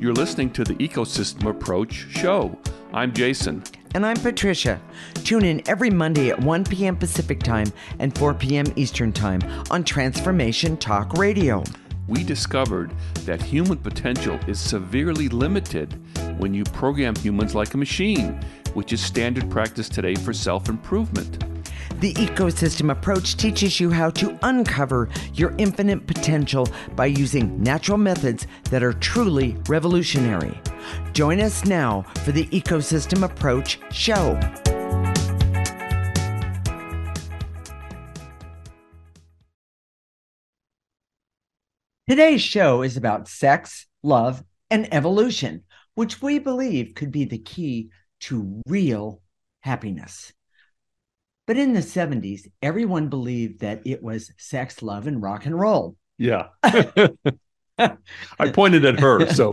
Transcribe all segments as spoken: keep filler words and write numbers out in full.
You're listening to the Ecosystem Approach show. I'm Jason. And I'm Patricia. Tune in every Monday at one p.m. Pacific Time and four p.m. Eastern Time on Transformation Talk Radio. We discovered that human potential is severely limited when you program humans like a machine, which is standard practice today for self-improvement. The Ecosystem Approach teaches you how to uncover your infinite potential by using natural methods that are truly revolutionary. Join us now for the Ecosystem Approach show. Today's show is about sex, love, and evolution, which we believe could be the key to real happiness. But in the seventies, everyone believed that it was sex, love, and rock and roll. Yeah. I pointed at her, so.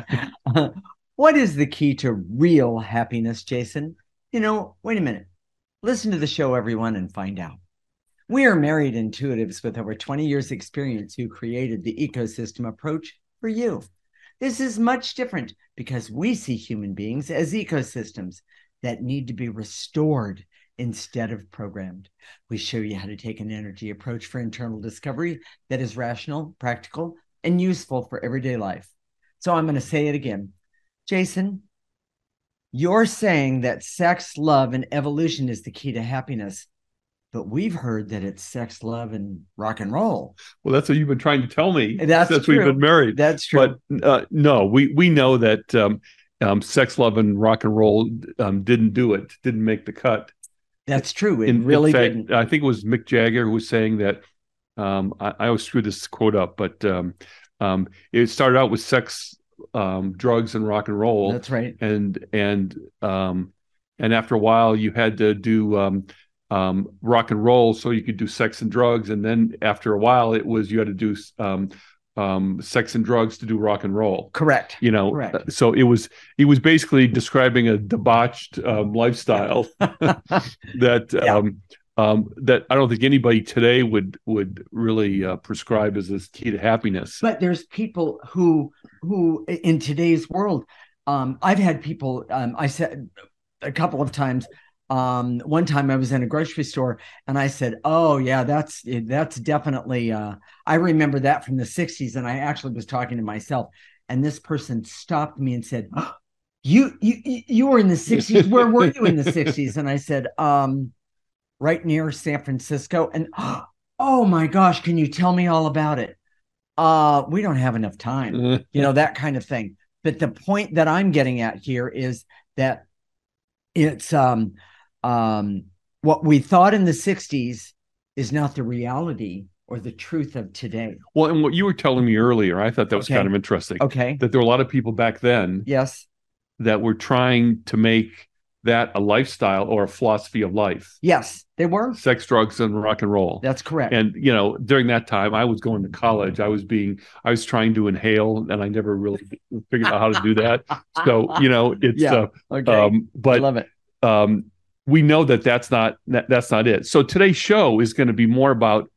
What is the key to real happiness, Jason? You know, wait a minute. Listen to the show, everyone, and find out. We are married intuitives with over twenty years experience who created the Ecosystem Approach for you. This is much different because we see human beings as ecosystems that need to be restored instead of programmed. We show you how to take an energy approach for internal discovery that is rational, practical, and useful for everyday life. So I'm going to say it again. Jason, you're saying that sex, love, and evolution is the key to happiness, but we've heard that it's sex, love, and rock and roll. Well, that's what you've been trying to tell me that's since true. we've been married. That's true. But uh, no, we, we know that um, um, sex, love, and rock and roll um, didn't do it, didn't make the cut. That's true. It in, really in fact, didn't. I think it was Mick Jagger who was saying that, um, I, I always screw this quote up, but um, um, it started out with sex, um, drugs, and rock and roll. That's right. And and um, and after a while, you had to do um, um, rock and roll so you could do sex and drugs. And then after a while, it was you had to do um, um, sex and drugs to do rock and roll. Correct. You know, Correct. So it was he was basically describing a debauched um, lifestyle that Yeah. um, um, that I don't think anybody today would would really uh, prescribe as a key to happiness. But there's people who who in today's world, um, I've had people. Um, I said a couple of times. Um, one time I was in a grocery store and I said, "Oh yeah, that's that's definitely." Uh, I remember that from the sixties, and I actually was talking to myself, and this person stopped me and said, oh, "You you you were in the sixties. Where were you in the sixties?" And I said, um, "Right near San Francisco." And oh my gosh, can you tell me all about it? Uh, we don't have enough time, you know, that kind of thing. But the point that I'm getting at here is that it's um. Um, what we thought in the sixties is not the reality or the truth of today. Well, and what you were telling me earlier, I thought that was Okay. kind of interesting. Okay. That there were a lot of people back then Yes. that were trying to make that a lifestyle or a philosophy of life. Yes, they were. Sex, drugs, and rock and roll. That's correct. And, you know, during that time, I was going to college. I was being, I was trying to inhale, and I never really figured out how to do that. So, you know, it's, Yeah. uh, Okay. um, but, I love it. um, we know that that's not that, that's not it. So today's show is going to be more about.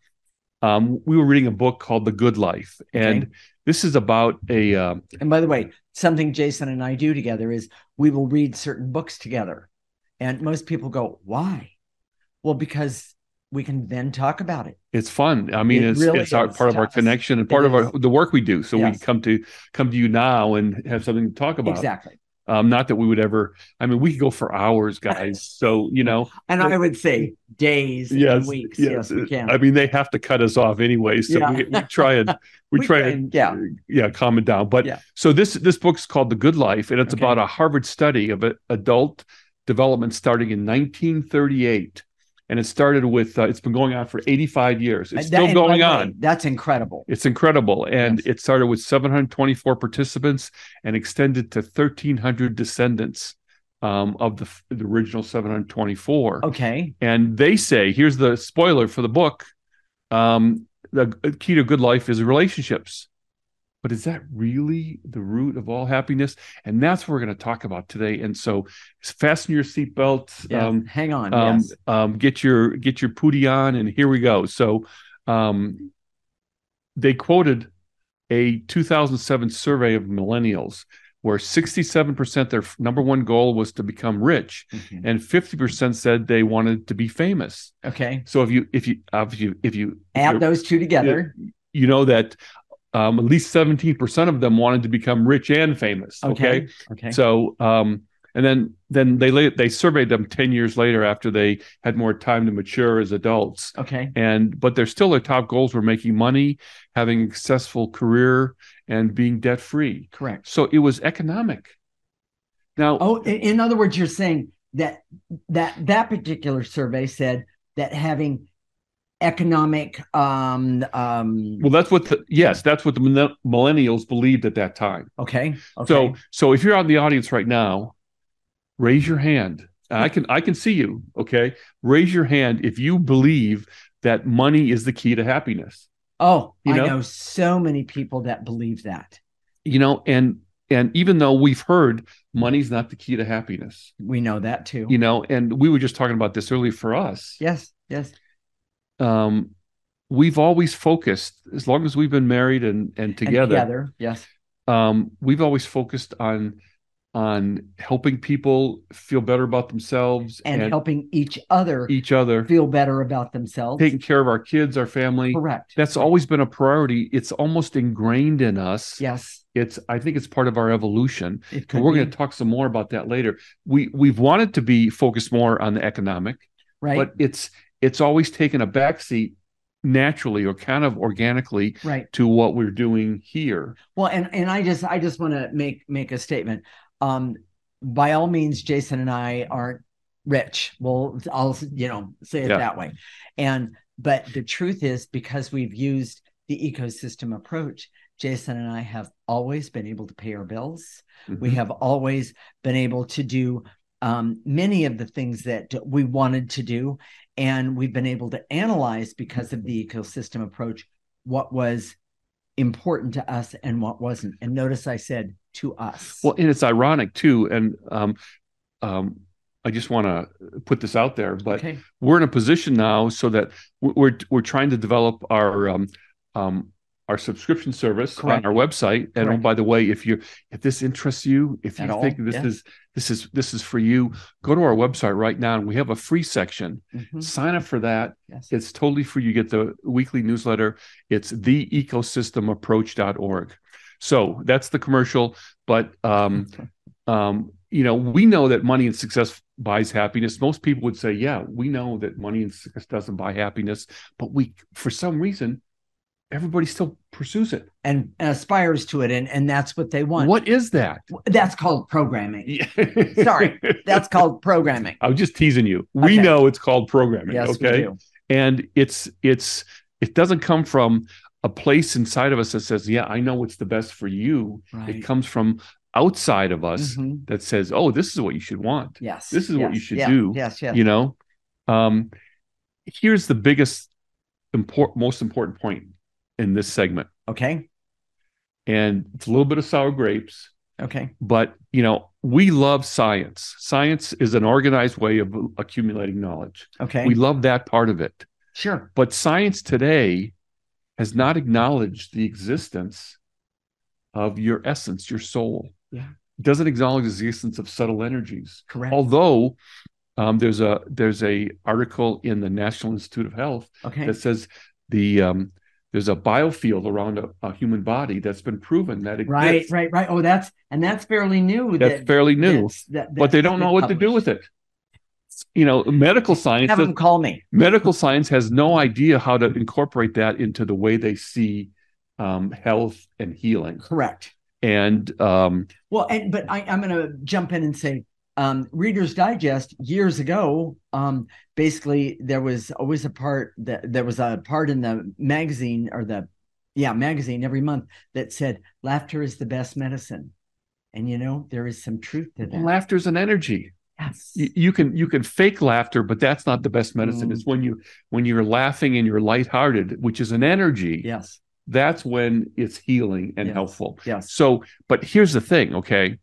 Um, we were reading a book called The Good Life, and Okay. this is about a. Uh, And by the way, something Jason and I do together is we will read certain books together, and most people go, "Why?" Well, because we can then talk about it. it's fun. I mean, It it's really it's our, is part of our to us. connection and It part of our is. the work we do. So Yes. we come to come to you now and have something to talk about. Exactly. Um, not that we would ever. I mean, we could go for hours, guys. So you know. And I would say days Yes, and weeks. Yes, we can. I mean, they have to cut us off anyway, so Yeah. we, we try and we, We try try and and- yeah. yeah, calm it down. But Yeah. so this this book's called The Good Life, and it's Okay. about a Harvard study of a, adult development starting in nineteen thirty-eight, and it started with uh, it's been going on for eighty-five years. It's That- still and by going the way, on. That's incredible. It's incredible, and Yes. it started with seven hundred twenty-four participants and extended to thirteen hundred descendants um, of the, the original seven hundred twenty-four. Okay. And they say, here's the spoiler for the book, um, the key to good life is relationships. But is that really the root of all happiness? And that's what we're going to talk about today. And so fasten your seatbelts. Yeah. Um, Hang on. um, yes. um, get your get your pootie on, and here we go. So um, they quoted a two thousand seven survey of millennials where sixty-seven percent their number one goal was to become rich, Mhm. and fifty percent said they wanted to be famous. Okay. So if you if you if you if you if Add those two together. you know that um, at least seventeen percent of them wanted to become rich and famous. Okay. Okay. Okay. So um, and then then they la- they surveyed them ten years later after they had more time to mature as adults. Okay. And but they're still their top goals were making money, having a successful career, and being debt free. Correct. So it was economic. Now, Oh, in, in other words, you're saying that that that particular survey said that having economic um um well, that's what the yes, that's what the millen- millennials believed at that time. okay, okay. So so if you're out in the audience right now, raise your hand. I can I can see you. Okay, raise your hand if you believe that money is the key to happiness. oh, you I know? know so many people that believe that. You know, and and even though we've heard money's not the key to happiness, We know that too. you know, and we were just talking about this earlier for us. Yes, yes. Um, we've always focused, as long as we've been married and and And together, together, yes. um, we've always focused on on helping people feel better about themselves And, helping each other each other, feel better about themselves. taking care of our kids, our family. Correct. That's always been a priority. It's almost ingrained in us. Yes, It's I think it's part of our evolution. it could And we're be. going to talk some more about that later. We we've wanted to be focused more on the economic, Right, but it's it's always taken a backseat naturally or kind of organically right. to what we're doing here. Well, and and I just I just want to make make a statement. Um, by all means, Jason and I aren't rich. Well, I'll you know say it Yeah. that way. And but the truth is, because we've used the ecosystem approach, Jason and I have always been able to pay our bills. We Mhm. have always been able to do um, many of the things that we wanted to do, and we've been able to analyze, because of the ecosystem approach, what was important to us and what wasn't. And notice I said to us. Well, and it's ironic too. And um, um, I just want to put this out there, but okay, we're in a position now so that we're we're trying to develop our um, um, our subscription service Correct. on our website. And oh, Correct. by the way, if you if this interests you, if At you all, think this yeah. is this is this is for you, go to our website right now, and we have a free section. Mhm. Sign up for that. Yes. It's totally free. You get the weekly newsletter. It's the ecosystem approach dot org. So that's the commercial. But um, um, you know, we know that money and success buys happiness. Most people would say, yeah, we know that money and success doesn't buy happiness, but we, for some reason, everybody still pursues it and, and aspires to it, and and that's what they want. What is that? That's called programming. Sorry, that's called programming. I was just teasing you. We Okay. know it's called programming. Yes, okay. we do. And it's it's it doesn't come from a place inside of us that says, yeah, I know what's the best for you. Right. It comes from outside of us Mhm. that says, oh, this is what you should want. Yes. This is what yes, you should yeah, do. Yes, yes. You know, um, here's the biggest, important, most important point in this segment. Okay. And it's a little bit of sour grapes, Okay. but, you know, we love science. Science is an organized way of accumulating knowledge. Okay. We love that part of it. Sure. But science today has not acknowledged the existence of your essence, your soul. Yeah. It doesn't acknowledge the existence of subtle energies. Correct. Although um, there's a there's a article in the National Institute of Health Okay. that says the um, there's a biofield around a, a human body that's been proven that exists. Right, right, right. Oh, that's and that's fairly new. That's that, fairly new, that's- that- but they that's don't know been what to do published. with it. You know, medical science Have does- them call me. medical science has no idea how to incorporate that into the way they see um, health and healing. Correct. And um, Well, and but I, I'm going to jump in and say, um, Reader's Digest years ago, um, basically there was always a part that there was a part in the magazine or the, yeah, magazine every month that said laughter is the best medicine, and you know there is some truth to that. laughter's an energy. Yes. You, you can you can fake laughter, but that's not the best medicine. Mm. It's when you when you're laughing and you're lighthearted, which is an energy. Yes. That's when it's healing and Yes. helpful. Yes. So, but here's the thing, okay?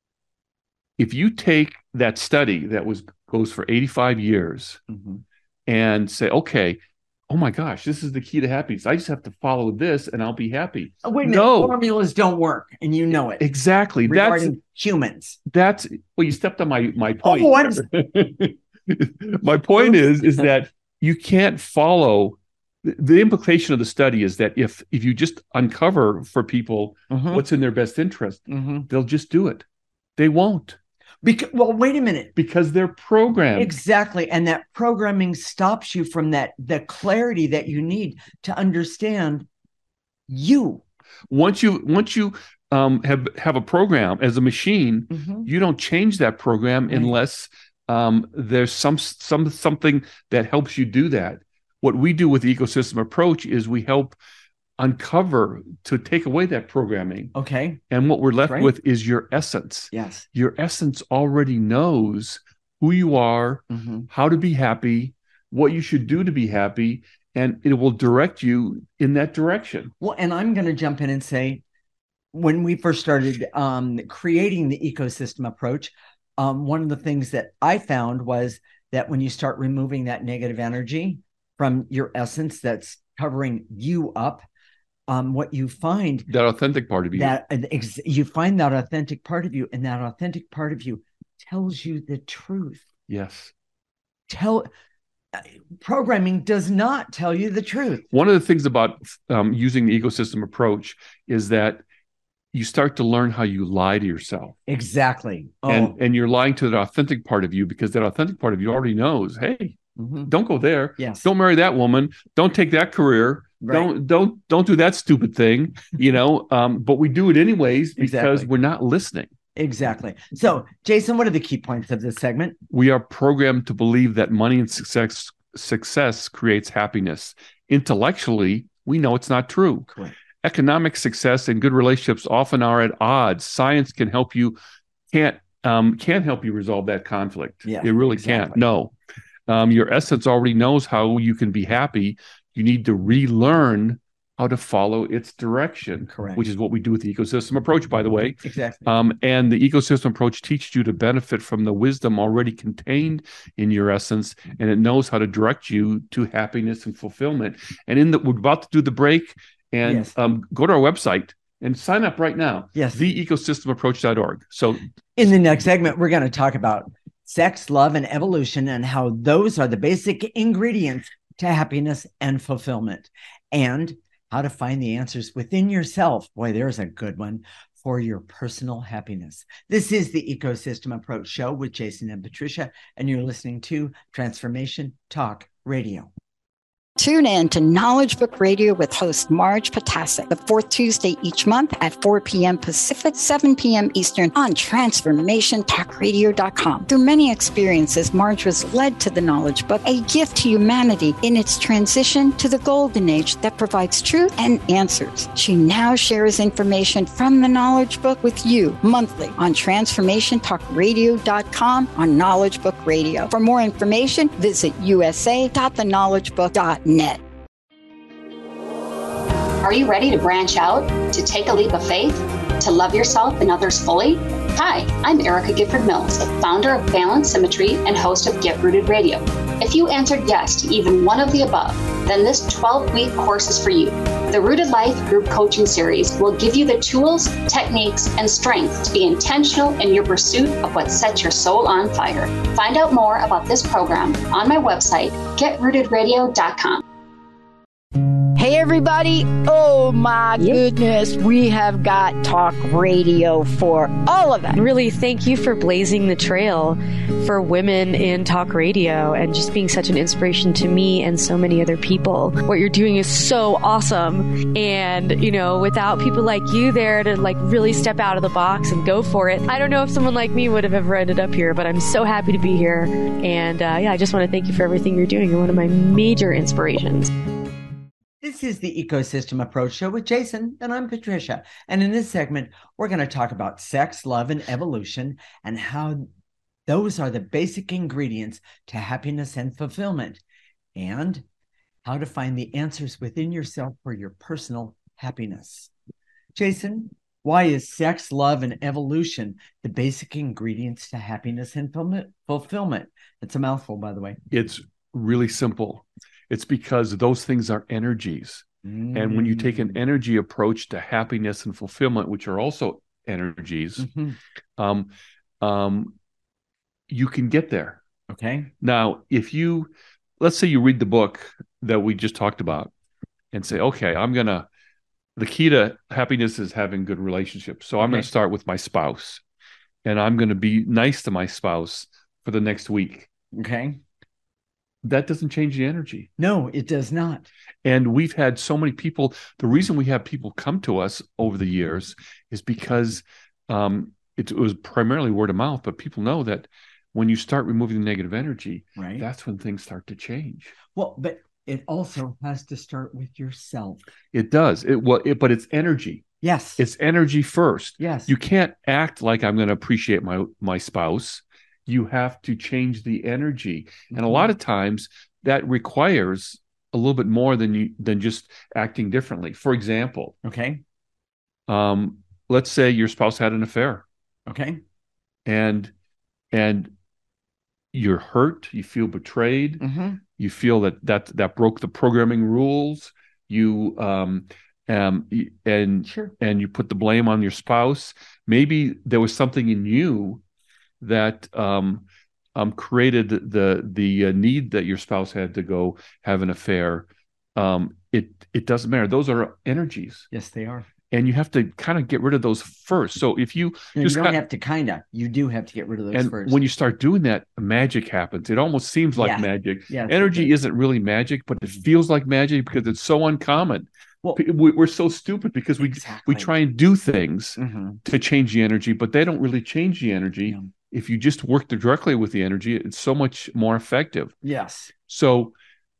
If you take that study that was goes for eighty-five years Mhm. and say, okay, oh my gosh, this is the key to happiness. I just have to follow this and I'll be happy. Oh, wait a minute. No. Formulas don't work, and you know it. Exactly. Regarding That's humans. That's well, you stepped on my my point. Oh, I'm... My point is is that you can't follow. The implication of the study is that if if you just uncover for people Mhm. what's in their best interest, Mhm. they'll just do it. They won't. Because, well, wait a minute. Because they're programmed. Exactly. And that programming stops you from that, the clarity that you need to understand you. Once you once you um, have have a program as a machine, Mhm. you don't change that program Right. unless um, there's some some something that helps you do that. What we do with the ecosystem approach is we help uncover to take away that programming. Okay. And what we're left Right. with is your essence. Yes. Your essence already knows who you are, Mhm. how to be happy, what you should do to be happy, and it will direct you in that direction. Well, and I'm going to jump in and say, when we first started um, creating the ecosystem approach, um, one of the things that I found was that when you start removing that negative energy from your essence that's covering you up, um, what you find That authentic part of you. that ex- you find that authentic part of you, and that authentic part of you tells you the truth. Yes. Tell programming does not tell you the truth. One of the things about um, using the ecosystem approach is that you start to learn how you lie to yourself. Exactly. Oh. And and you're lying to that authentic part of you because that authentic part of you already knows, hey, mm-hmm. don't go there. Yes. Don't marry that woman. Don't take that career. Right. Don't don't don't do that stupid thing. You know, um, but we do it anyways because Exactly. we're not listening. Exactly. So, Jason, what are the key points of this segment? We are programmed to believe that money and success success creates happiness. Intellectually, we know it's not true. Correct. Economic success and good relationships often are at odds. Science can help you, can't um, can't help you resolve that conflict. Yeah, it really exactly. can't. No, um, your essence already knows how you can be happy. You need to relearn how to follow its direction. Correct. Which is what we do with the ecosystem approach, by the way. Exactly. Um, and the ecosystem approach teaches you to benefit from the wisdom already contained in your essence, and it knows how to direct you to happiness and fulfillment. And in the, we're about to do the break. And Yes. um, go to our website and sign up right now. Yes. the ecosystem approach dot org. So in the next segment, we're going to talk about sex, love, and evolution, and how those are the basic ingredients to happiness and fulfillment, and how to find the answers within yourself. Boy, there's a good one for your personal happiness. This is the Ecosystem Approach Show with Jason and Patricia, and you're listening to Transformation Talk Radio. Tune in to Knowledge Book Radio with host Marge Potasic, the fourth Tuesday each month at four p.m. Pacific, seven p.m. Eastern on transformation talk radio dot com. Through many experiences, Marge was led to the Knowledge Book, a gift to humanity in its transition to the golden age that provides truth and answers. She now shares information from the Knowledge Book with you monthly on transformation talk radio dot com on Knowledge Book Radio. For more information, visit u s a dot the knowledge book dot net. Are you ready to branch out, to take a leap of faith, to love yourself and others fully? Hi, I'm Erica Gifford Mills, founder of Balance Symmetry and host of Get Rooted Radio. If you answered yes to even one of the above, then this twelve-week course is for you. The Rooted Life Group Coaching Series will give you the tools, techniques, and strength to be intentional in your pursuit of what sets your soul on fire. Find out more about this program on my website, get rooted radio dot com. Hey everybody, oh my goodness, we have got talk radio for all of it. Really, thank you for blazing the trail for women in talk radio and just being such an inspiration to me and so many other people. What you're doing is so awesome. And, you know, without people like you there to like really step out of the box and go for it, I don't know if someone like me would have ever ended up here, but I'm so happy to be here. And uh, yeah, I just want to thank you for everything you're doing. You're one of my major inspirations. This is the Ecosystem Approach Show with Jason, and I'm Patricia. And in this segment, we're going to talk about sex, love, and evolution, and how those are the basic ingredients to happiness and fulfillment, and how to find the answers within yourself for your personal happiness. Jason, why is sex, love, and evolution the basic ingredients to happiness and fulfillment? It's a mouthful, by the way. it's really simple. It's because those things are energies. Mm. And when you take an energy approach to happiness and fulfillment, which are also energies, mm-hmm. um, um, you can get there. Okay. Now, if you, let's say you read the book that we just talked about and say, okay, I'm going to, the key to happiness is having good relationships. So I'm okay. going to start with my spouse, and I'm going to be nice to my spouse for the next week. Okay. That doesn't change the energy. No, it does not. And we've had so many people. The reason we have people come to us over the years is because um, it, it was primarily word of mouth, but people know that when you start removing the negative energy, right, that's when things start to change. Well, but it also has to start with yourself. It does. It well, it, but it's energy. Yes. It's energy first. Yes. You can't act like I'm going to appreciate my my spouse. You have to change the energy. Mm-hmm. And a lot of times that requires a little bit more than you than just acting differently. For example, okay. Um, let's say your spouse had an affair. Okay. And and you're hurt, you feel betrayed, mm-hmm. you feel that that that broke the programming rules, you um um and sure. and you put the blame on your spouse. Maybe there was something in you that um um created the the uh, need that your spouse had to go have an affair. Um it it doesn't matter. Those are energies. Yes, they are. And you have to kind of get rid of those first. So if you no, just you don't kind, have to kind of, you do have to get rid of those and first. when you start doing that, magic happens. It almost seems like yeah. magic. Yeah, Energy isn't really magic, but it feels like magic because it's so uncommon. Well, we're so stupid because we exactly. we try and do things mm-hmm. to change the energy, but they don't really change the energy. Yeah. If you just work directly with the energy, it's so much more effective. Yes. So,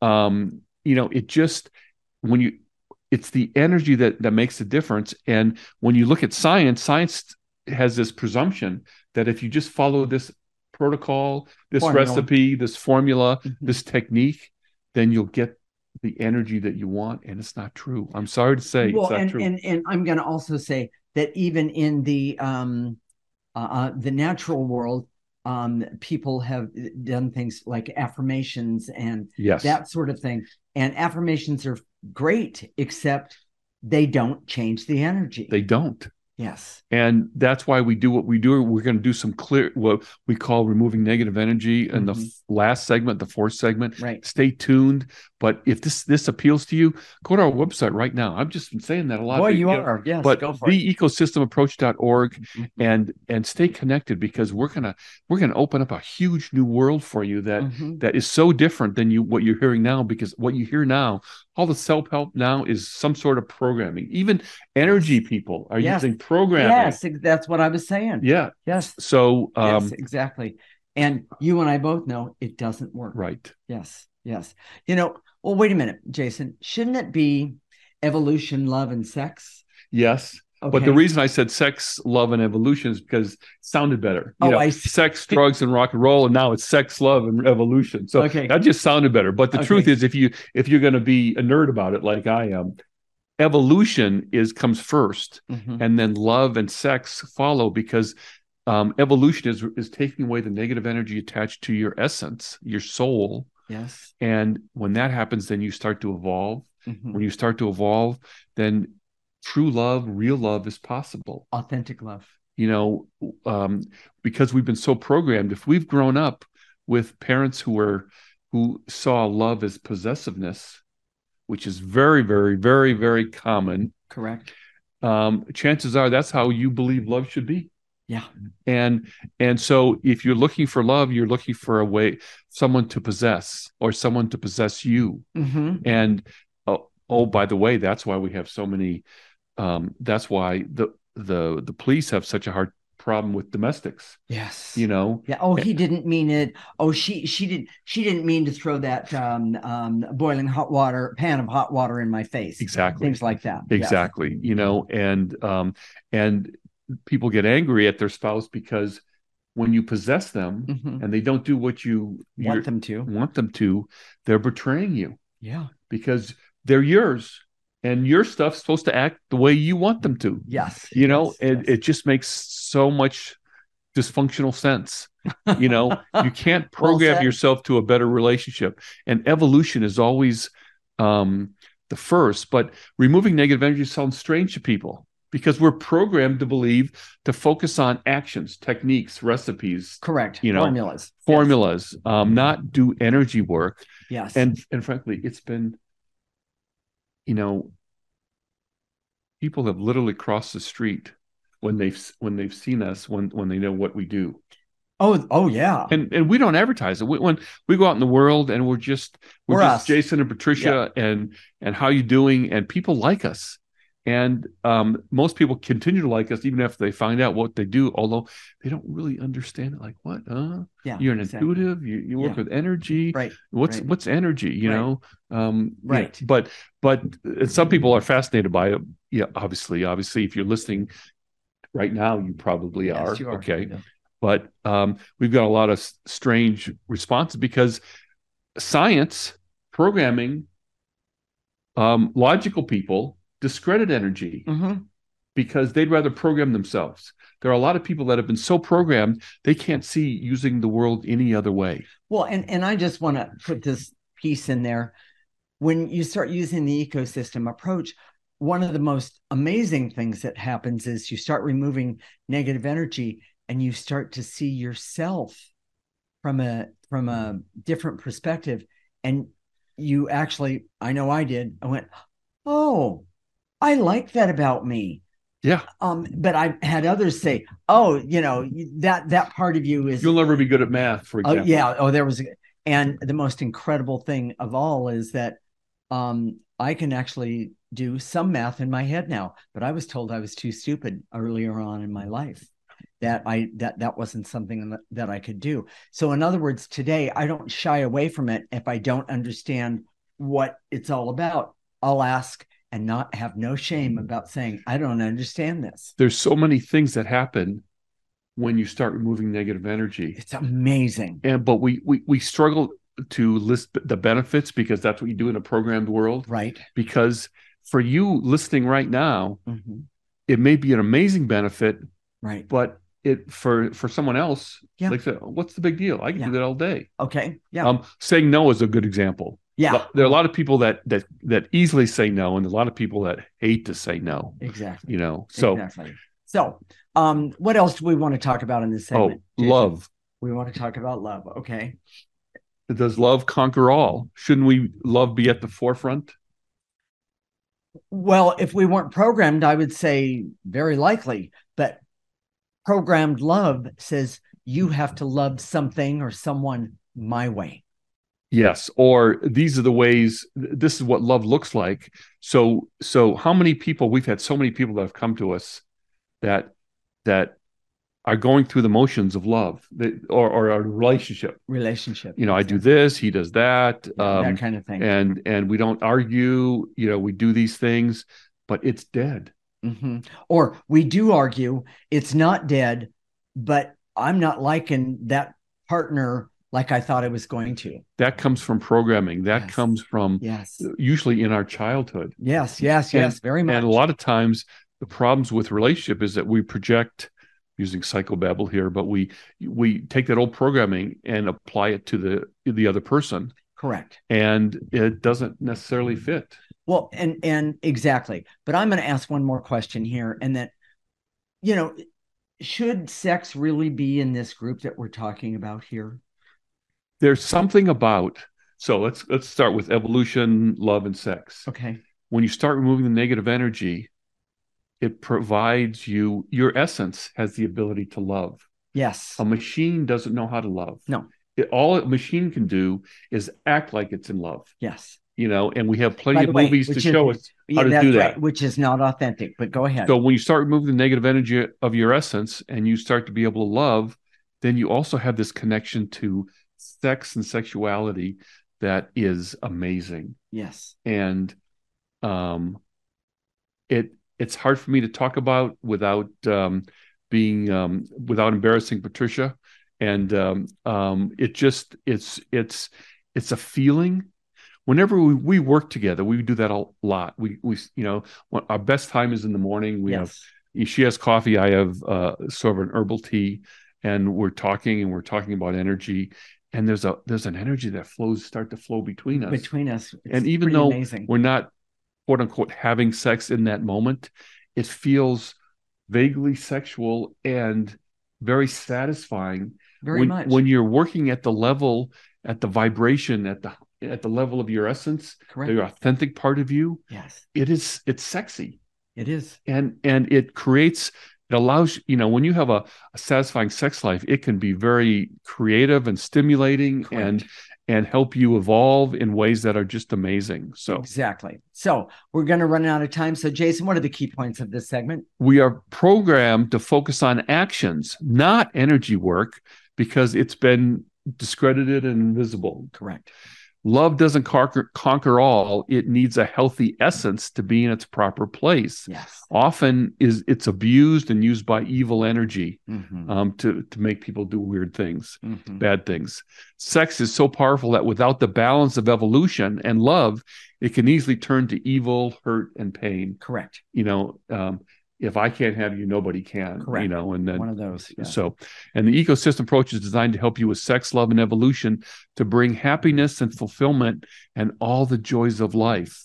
um, you know, it just when you. It's the energy that, that makes the difference. And when you look at science, science has this presumption that if you just follow this protocol, this formula. recipe, this formula, mm-hmm. this technique, then you'll get the energy that you want. And it's not true. I'm sorry to say well, it's not and, true. And, and I'm going to also say that even in the um, uh, the natural world, um, people have done things like affirmations and yes. that sort of thing. And affirmations are great, except they don't change the energy. They don't. Yes. And that's why we do what we do. We're going to do some clear, what we call removing negative energy in mm-hmm. the f- last segment, the fourth segment. Right. Stay tuned. But if this this appeals to you, go to our website right now. I've just been saying that a lot. Boy, you, you are. Know, yes, but go for the it. ecosystem approach dot org mm-hmm. and and stay connected, because we're gonna we're gonna open up a huge new world for you that mm-hmm. that is so different than you what you're hearing now. Because what you hear now, all the self-help now is some sort of programming. Even energy people are yes. using programming. Yes, that's what I was saying. Yeah. Yes. So um, yes, exactly. And you and I both know it doesn't work. Right. Yes. Yes. You know, well, wait a minute, Jason. Shouldn't it be evolution, love, and sex? Yes. Okay. But the reason I said sex, love, and evolution is because it sounded better. You oh, know, I see. Sex, drugs, and rock and roll, and now it's sex, love, and evolution. So okay. that just sounded better. But the okay. truth is, if you if you're going to be a nerd about it, like I am, evolution is comes first, mm-hmm. and then love and sex follow, because um, evolution is is taking away the negative energy attached to your essence, your soul. Yes. And when that happens, then you start to evolve. Mm-hmm. When you start to evolve, then true love, real love is possible. Authentic love. You know, um, because we've been so programmed. If we've grown up with parents who were who saw love as possessiveness, which is very, very, very, very common. Correct. Um, chances are that's how you believe love should be. Yeah. And and so if you're looking for love, you're looking for a way, someone to possess or someone to possess you. Mm-hmm. And oh, oh, by the way, that's why we have so many. Um, that's why the the the police have such a hard problem with domestics. Yes. You know. Yeah. Oh, he didn't mean it. Oh, she she did she didn't mean to throw that um, um, boiling hot water pan of hot water in my face. Exactly. Things like that. Exactly. Yes. You know, and um, and people get angry at their spouse because when you possess them mm-hmm. and they don't do what you want them to want them to, they're betraying you. Yeah. Because they're yours. And your stuff's supposed to act the way you want them to. Yes. You know, yes, it, yes. it just makes so much dysfunctional sense. You know, you can't program Well said. yourself to a better relationship. And evolution is always um, the first. But removing negative energy sounds strange to people because we're programmed to believe to focus on actions, techniques, recipes, Correct. you know, Formulas. formulas, um, not do energy work. Yes. And and frankly, it's been, you know, people have literally crossed the street when they've when they've seen us, when when they know what we do. Oh, oh yeah. And and we don't advertise it. We, when we go out in the world and we're just we're, We're just us. Jason and Patricia, yeah. and and how you doing, and people like us. And um, most people continue to like us even after they find out what they do, although they don't really understand it. Like, what? Uh, yeah, you're an exactly. intuitive. You, you work yeah. with energy. Right. What's right. what's energy? You right. know. Um, right. Yeah, but but some people are fascinated by it. Yeah. Obviously, obviously, if you're listening right now, you probably yes, are. You are. Okay. Yeah. But um, we've got a lot of strange responses because science, programming, um, logical people discredit energy mm-hmm. because they'd rather program themselves. There are a lot of people that have been so programmed, they can't see using the world any other way. Well, and, and I just want to put this piece in there. When you start using the ecosystem approach, one of the most amazing things that happens is you start removing negative energy and you start to see yourself from a from a different perspective. And you actually, I know I did, I went, oh, I like that about me. Yeah. Um, but I had others say, oh, you know, that that part of you is you'll never be good at math, for example. Oh, yeah. Oh, there was, and the most incredible thing of all is that um, I can actually do some math in my head now, but I was told I was too stupid earlier on in my life. That I that that wasn't something that, that I could do. So in other words, today I don't shy away from it if I don't understand what it's all about. I'll ask and not have no shame about saying, I don't understand this. There's so many things that happen when you start removing negative energy. It's amazing. And but we we we struggle to list the benefits because that's what you do in a programmed world. Right. Because for you listening right now, mm-hmm. it may be an amazing benefit. Right. But it for for someone else, yeah. like, what's the big deal? I can yeah. do that all day. Okay. Yeah. Um, saying no is a good example. Yeah. There are a lot of people that that that easily say no, and a lot of people that hate to say no. Exactly. You know. So. Exactly. So, um, what else do we want to talk about in this segment? Oh, Jason? Love. We want to talk about love. Okay. Does love conquer all? Shouldn't we love be at the forefront? Well, if we weren't programmed, I would say very likely, but programmed love says you have to love something or someone my way. Yes. Or these are the ways, this is what love looks like. So, so how many people, we've had so many people that have come to us that, that are going through the motions of love that, or, or a relationship, relationship. You know, I do this, he does that, yeah, um, that kind of thing. And, and we don't argue, you know, we do these things, but it's dead. Mm-hmm. Or we do argue, it's not dead, but I'm not liking that partner like I thought I was going to. That comes from programming. That yes. comes from yes. usually in our childhood. Yes, yes, yes, and, very much. And a lot of times the problems with relationship is that we project, using psychobabble here, but we we take that old programming and apply it to the the other person. Correct. And it doesn't necessarily fit. Well, and and exactly. But I'm going to ask one more question here, and that, you know, should sex really be in this group that we're talking about here? There's something about, so let's let's start with evolution, love, and sex. Okay. When you start removing the negative energy, it provides you, your essence has the ability to love. Yes. A machine doesn't know how to love. No. It, all a machine can do is act like it's in love. Yes. You know, and we have plenty of way, movies to is, show us how yeah, to do that. Right, which is not authentic, but go ahead. So when you start removing the negative energy of your essence and you start to be able to love, then you also have this connection to sex and sexuality that is amazing. Yes. And um, it it's hard for me to talk about without um, being um, without embarrassing Patricia. And um, um, it just it's it's it's a feeling. Whenever we, we work together, we do that a lot. We we you know our best time is in the morning. We yes. have she has coffee. I have uh, sort of an herbal tea. and we're talking and we're talking about energy, and there's a there's an energy that flows start to flow between us. Between us. It's and even though amazing. we're not, quote unquote, having sex in that moment, it feels vaguely sexual and very satisfying. Very when, much. when you're working at the level, at the vibration, at the at the level of your essence, Correct. the authentic part of you. Yes. It is, it's sexy. It is. And and it creates, it allows, you know, when you have a, a satisfying sex life, it can be very creative and stimulating. Correct. and and help you evolve in ways that are just amazing. So exactly. So we're going to run out of time. So Jason, what are the key points of this segment? We are programmed to focus on actions, not energy work, because it's been discredited and invisible. Correct. Love doesn't conquer, conquer all. It needs a healthy essence to be in its proper place. Yes. Often is it's abused and used by evil energy mm-hmm. um, to, to make people do weird things, mm-hmm. bad things. Sex is so powerful that without the balance of evolution and love, it can easily turn to evil, hurt, and pain. Correct. You know, um, if I can't have you, nobody can. Correct. You know, and then one of those. Yeah. So, and the ecosystem approach is designed to help you with sex, love, and evolution to bring happiness and fulfillment and all the joys of life.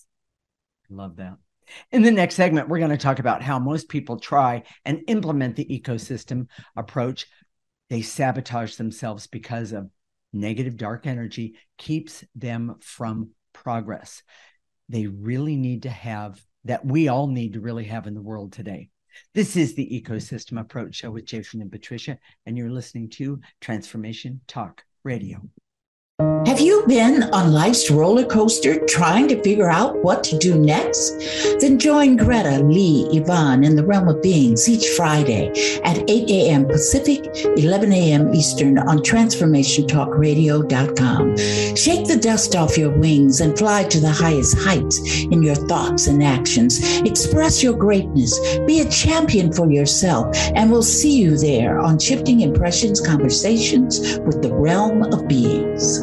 Love that. In the next segment, we're going to talk about how most people try and implement the ecosystem approach. They sabotage themselves because of negative dark energy keeps them from progress. They really need to have that we all need to really have in the world today. This is the Ecosystem Approach Show with Jason and Patricia, and you're listening to Transformation Talk Radio. Have you been on life's roller coaster trying to figure out what to do next? Then join Greta, Lee, Yvonne in the Realm of Beings each Friday at eight a.m. Pacific, eleven a.m. Eastern on transformation talk radio dot com. Shake the dust off your wings and fly to the highest heights in your thoughts and actions. Express your greatness. Be a champion for yourself, and we'll see you there on Shifting Impressions Conversations with the Realm of Beings.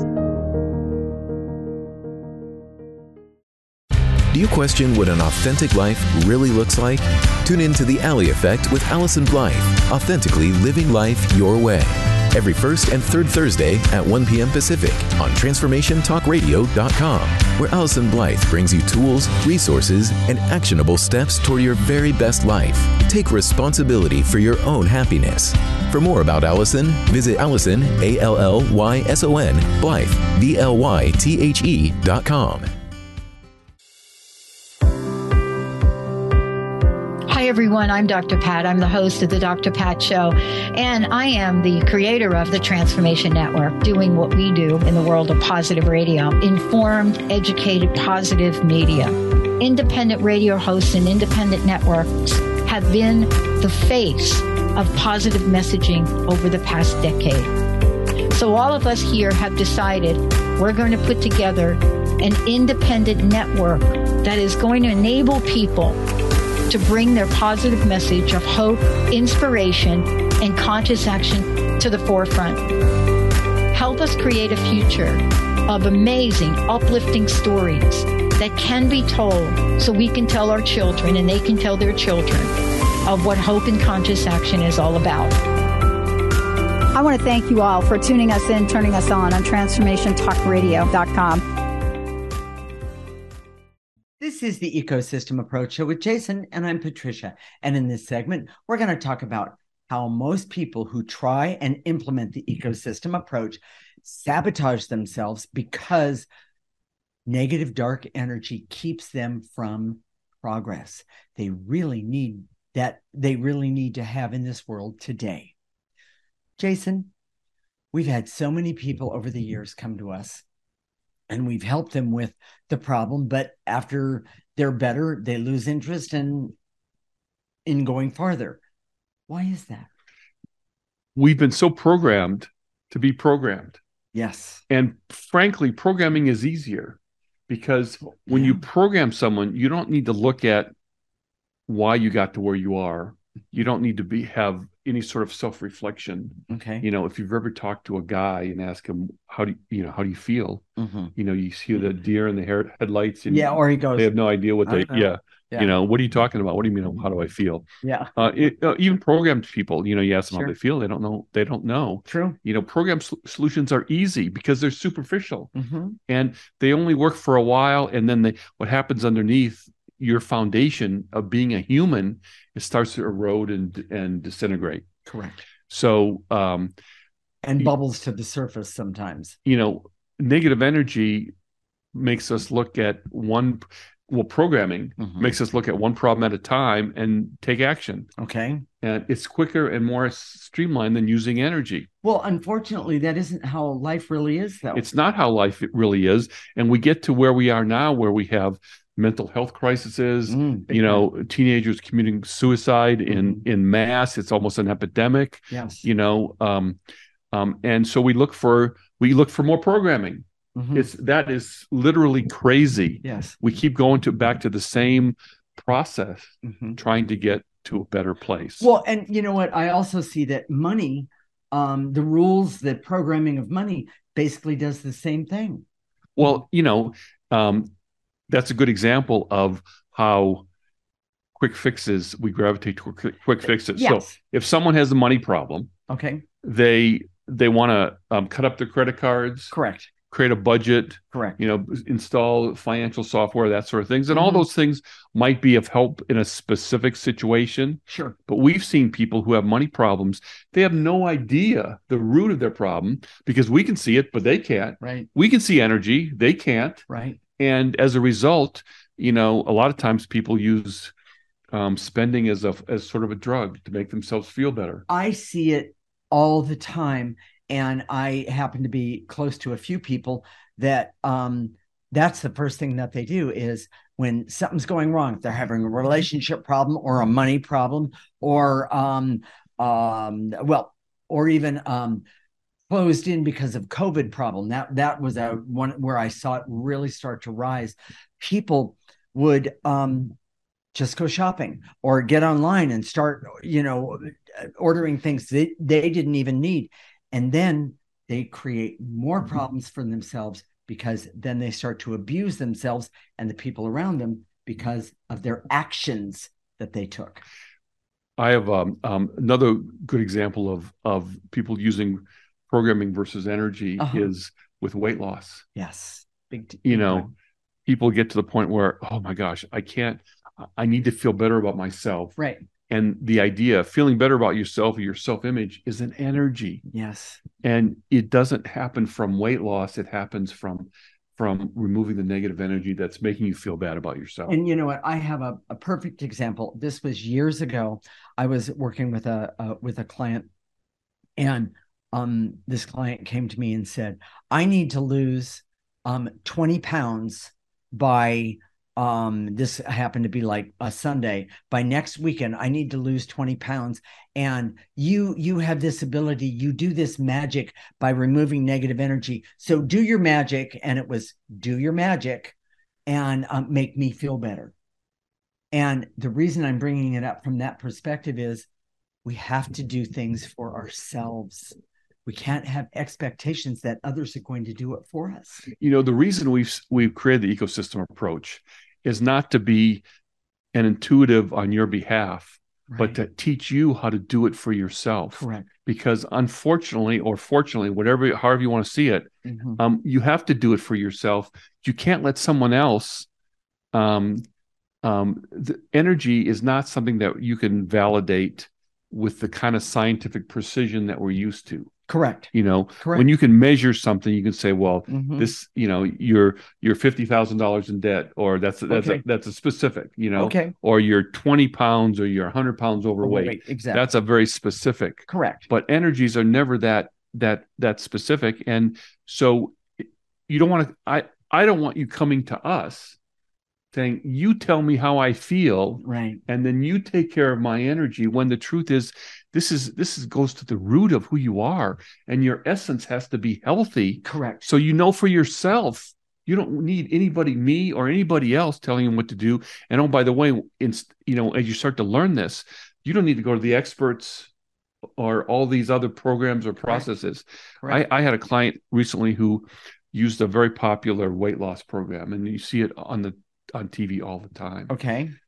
Do you question what an authentic life really looks like? Tune in to The Alley Effect with Allison Blythe, authentically living life your way. Every first and third Thursday at one p.m. Pacific on transformation talk radio dot com, where Allison Blythe brings you tools, resources, and actionable steps toward your very best life. Take responsibility for your own happiness. For more about Allison, visit Allison, A L L Y S O N, Blythe, B L Y T H E dot com. Hi, everyone. I'm Doctor Pat. I'm the host of the Doctor Pat Show, and I am the creator of the Transformation Network, doing what we do in the world of positive radio, informed, educated, positive media. Independent radio hosts and independent networks have been the face of positive messaging over the past decade. So all of us here have decided we're going to put together an independent network that is going to enable people to bring their positive message of hope, inspiration, and conscious action to the forefront. Help us create a future of amazing, uplifting stories that can be told so we can tell our children and they can tell their children of what hope and conscious action is all about. I want to thank you all for tuning us in, turning us on on transformation talk radio dot com. This is the Ecosystem Approach Show with Jason, and I'm Patricia. And in this segment, we're going to talk about how most people who try and implement the ecosystem approach sabotage themselves because negative dark energy keeps them from progress. They really need that. They really need to have in this world today. Jason, we've had so many people over the years come to us, and we've helped them with the problem, but after they're better, they lose interest in, in going farther. Why is that? We've been so programmed to be programmed. Yes. And frankly, programming is easier because when yeah. you program someone, you don't need to look at why you got to where you are. You don't need to be have any sort of self-reflection. Okay. You know, if you've ever talked to a guy and asked him, how do you, you know, how do you feel? Mm-hmm. You know, you see the deer in the hair, headlights and yeah, or he goes, they have no idea what they, yeah. Yeah. You know, what are you talking about? What do you mean? How do I feel? Yeah. Uh, it, uh, even programmed people, you know, you ask them Sure. how they feel. They don't know. They don't know. True. You know, program sol- solutions are easy because they're superficial Mm-hmm. and they only work for a while. And then they, what happens underneath your foundation of being a human, it starts to erode and, and disintegrate. Correct. So, um, and bubbles to the surface sometimes. You know, negative energy makes us look at one, well, programming Mhm. makes us look at one problem at a time and take action. Okay. And it's quicker and more streamlined than using energy. Well, unfortunately, that isn't how life really is, though. It's not how life really is. And we get to where we are now, where we have mental health crises, Mm, big you know, time. teenagers committing suicide in, in mass. It's almost an epidemic, Yes. you know. Um, um, and so we look for, we look for more programming. Mhm. It's, that is literally crazy. Yes. We keep going to back to the same process, Mhm. trying to get to a better place. Well, and you know what? I also see that money, um, the rules, the programming of money basically does the same thing. Well, you know, um, that's a good example of how quick fixes, we gravitate toward quick, quick fixes. Yes. So if someone has a money problem, Okay. they they want to um, cut up their credit cards, Correct. create a budget, Correct. you know, install financial software, that sort of things. And all Mhm. those things might be of help in a specific situation. Sure. But we've seen people who have money problems, they have no idea the root of their problem because we can see it, but they can't. Right. We can see energy, they can't. Right. And as a result, you know, a lot of times people use um, spending as a as sort of a drug to make themselves feel better. I see it all the time. And I happen to be close to a few people that um, that's the first thing that they do is when something's going wrong, if they're having a relationship problem or a money problem or, um, um, well, or even um, closed in because of COVID problem. That, that was a one where I saw it really start to rise. People would um, just go shopping or get online and start, you know, ordering things they, they didn't even need. And then they create more problems for themselves because then they start to abuse themselves and the people around them because of their actions that they took. I have um, um, another good example of of people using programming versus energy Uh-huh. is with weight loss. Yes. Big, t- You big know, time. people get to the point where, oh my gosh, I can't, I need to feel better about myself. Right. And the idea of feeling better about yourself or your self-image is an energy. Yes. And it doesn't happen from weight loss. It happens from from removing the negative energy that's making you feel bad about yourself. And you know what? I have a, a perfect example. This was years ago. I was working with a, a with a client, and um, this client came to me and said, "I need to lose um, twenty pounds by." Um, this happened to be like a Sunday. By next weekend, I need to lose twenty pounds. And you, you have this ability, you do this magic by removing negative energy. So do your magic. And it was do your magic and um, make me feel better. And the reason I'm bringing it up from that perspective is we have to do things for ourselves. We can't have expectations that others are going to do it for us. You know, the reason we've we've created the ecosystem approach is not to be an intuitive on your behalf, Right. but to teach you how to do it for yourself. Correct. Because unfortunately, or fortunately, whatever, however you want to see it, Mhm. um, you have to do it for yourself. You can't let someone else. Um, um, the energy is not something that you can validate with the kind of scientific precision that we're used to. Correct. You know, Correct. when you can measure something, you can say, well, Mhm. this, you know, you're you're fifty thousand dollars in debt, or that's that's Okay. a, that's a specific, you know, Okay. or you're twenty pounds or you're one hundred pounds overweight. Overweight, exactly. That's a very specific. Correct. But energies are never that that that specific, and so you don't want to. I I don't want you coming to us saying, you tell me how I feel, Right. and then you take care of my energy, when the truth is this is this is goes to the root of who you are, and your essence has to be healthy. Correct. So you know for yourself. You don't need anybody, me or anybody else, telling you what to do. And oh, by the way, in, you know, as you start to learn this, you don't need to go to the experts or all these other programs or processes. Correct. I, I had a client recently who used a very popular weight loss program, and you see it on the on T V all the time. Okay.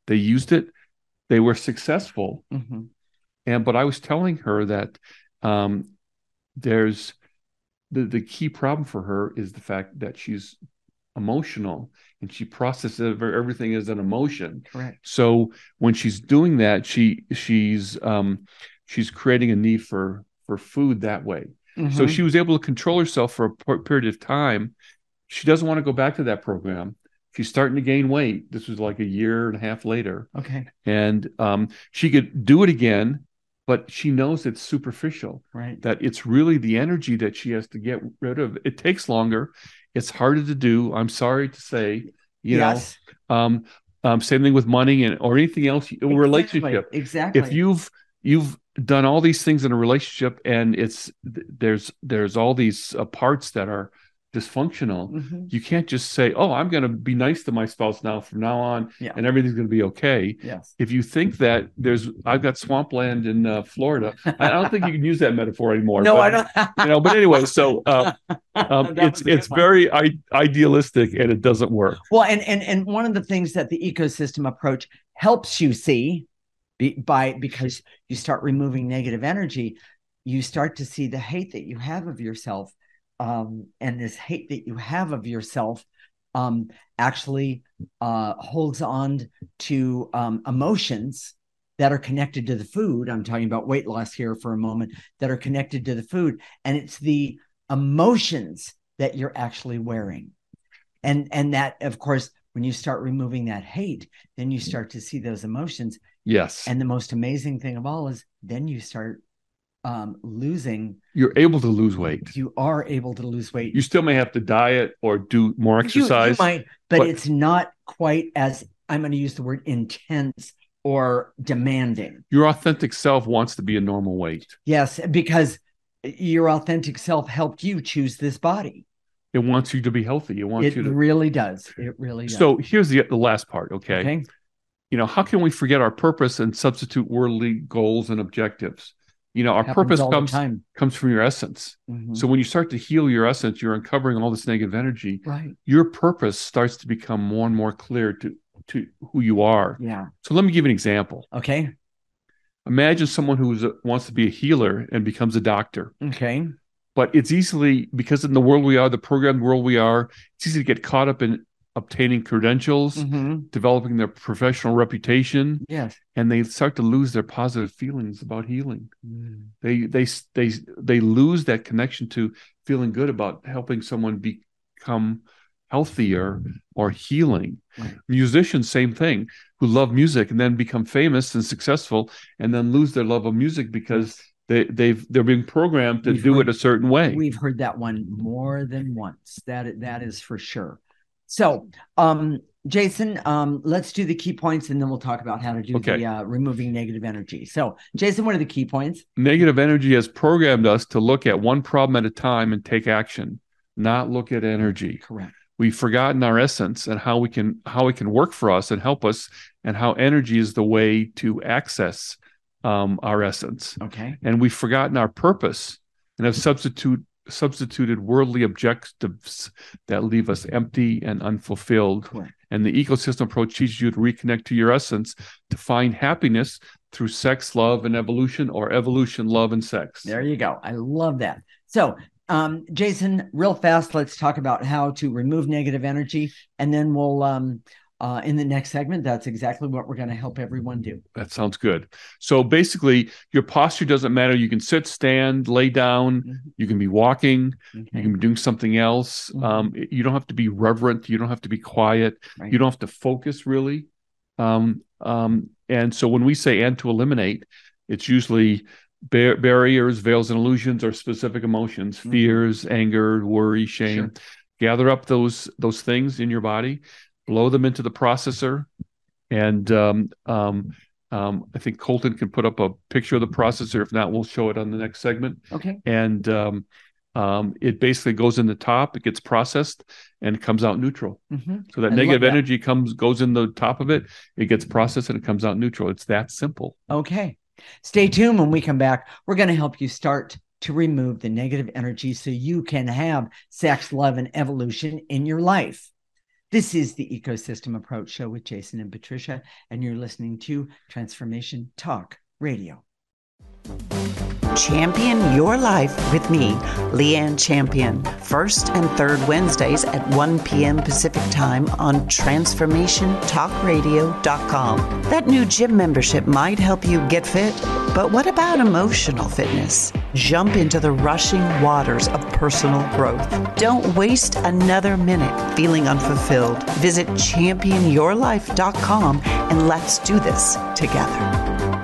They used it. They were successful. Mm-hmm. And but I was telling her that um, there's the the key problem for her is the fact that she's emotional and she processes everything as an emotion. Correct. So when she's doing that, she she's um, she's creating a need for for food that way. Mm-hmm. So she was able to control herself for a period of time. She doesn't want to go back to that program. She's starting to gain weight. This was like a year and a half later. Okay. And um, she could do it again, but she knows it's superficial. Right. That it's really the energy that she has to get rid of. It takes longer. It's harder to do. I'm sorry to say, you yes. know, um, um, same thing with money and or anything else, a exactly. relationship. Exactly. If you've you've done all these things in a relationship and it's there's there's all these uh, parts that are dysfunctional, mm-hmm. you can't just say, oh, I'm going to be nice to my spouse now from now on yeah. and everything's going to be okay. Yes. If you think that there's I've got swampland in uh, Florida, I don't think you can use that metaphor anymore. No, but, I don't. you know, but anyway, so uh, um, it's it's one. very I- idealistic and it doesn't work. Well, and and and one of the things that the ecosystem approach helps you see be, by because you start removing negative energy, you start to see the hate that you have of yourself. Um, and this hate that you have of yourself um, actually uh, holds on to um, emotions that are connected to the food. I'm talking about weight loss here for a moment, that are connected to the food. And it's the emotions that you're actually wearing. And, and that, of course, when you start removing that hate, then you start to see those emotions. Yes. And the most amazing thing of all is then you start um, losing. You're able to lose weight. You are able to lose weight. You still may have to diet or do more exercise. You, you might, but, but it's not quite as, I'm going to use the word intense or demanding. Your authentic self wants to be a normal weight. Yes, because your authentic self helped you choose this body. It wants you to be healthy. It wants it you to. It really does. It really does. So here's the, the last part, okay? Okay. You know, how can we forget our purpose and substitute worldly goals and objectives? You know, our Happens purpose all the comes time. comes from your essence. Mm-hmm. So when you start to heal your essence, you're uncovering all this negative energy. Right. Your purpose starts to become more and more clear to, to who you are. Yeah. So let me give you an example. Okay. Imagine someone who wants to be a healer and becomes a doctor. Okay. But it's easily, because in the world we are, the programmed world we are, it's easy to get caught up in obtaining credentials, mm-hmm. developing their professional reputation. Yes. And they start to lose their positive feelings about healing. Mm. They they they they lose that connection to feeling good about helping someone become healthier or healing. Right. Musicians, same thing, who love music and then become famous and successful and then lose their love of music because they they've they're being programmed to we've do heard, it a certain way. We've heard that one more than once. That that is for sure. So, um, Jason, um, let's do the key points and then we'll talk about how to do okay. the uh, removing negative energy. So, Jason, what are the key points? Negative energy has programmed us to look at one problem at a time and take action, not look at energy. Correct. We've forgotten our essence and how we can how it can work for us and help us, and how energy is the way to access um, our essence. Okay. And we've forgotten our purpose and have substitute substituted worldly objectives that leave us empty and unfulfilled. Correct. And the ecosystem approach teaches you to reconnect to your essence, to find happiness through sex, love, and evolution, or evolution, love, and sex. There you go. I love that. So, um, Jason, real fast, let's talk about how to remove negative energy. And then we'll, um, uh, in the next segment, that's exactly what we're going to help everyone do. That sounds good. So basically, your posture doesn't matter. You can sit, stand, lay down. Mm-hmm. You can be walking. Okay. You can be doing something else. Mm-hmm. Um, you don't have to be reverent. You don't have to be quiet. Right. You don't have to focus, really. Um, um, and so when we say and to eliminate, it's usually bar- barriers, veils, and illusions, or specific emotions, Mm-hmm. fears, anger, worry, shame. Sure. Gather up those those things in your body, blow them into the processor, and um, um, um, I think Colton can put up a picture of the processor. If not, we'll show it on the next segment. Okay. And um, um, it basically goes in the top, it gets processed, and it comes out neutral. Mm-hmm. So that I negative love that. energy comes goes in the top of it, it gets processed, and it comes out neutral. It's that simple. Okay. Stay tuned. When we come back, we're going to help you start to remove the negative energy so you can have sex, love, and evolution in your life. This is the Ecosystem Approach Show with Jason and Patricia, and you're listening to Transformation Talk Radio. Champion Your Life with me, Leanne Champion. First and third Wednesdays at one p.m. Pacific Time on transformation talk radio dot com. That new gym membership might help you get fit, but what about emotional fitness? Jump into the rushing waters of personal growth. Don't waste another minute feeling unfulfilled. Visit champion your life dot com and let's do this together.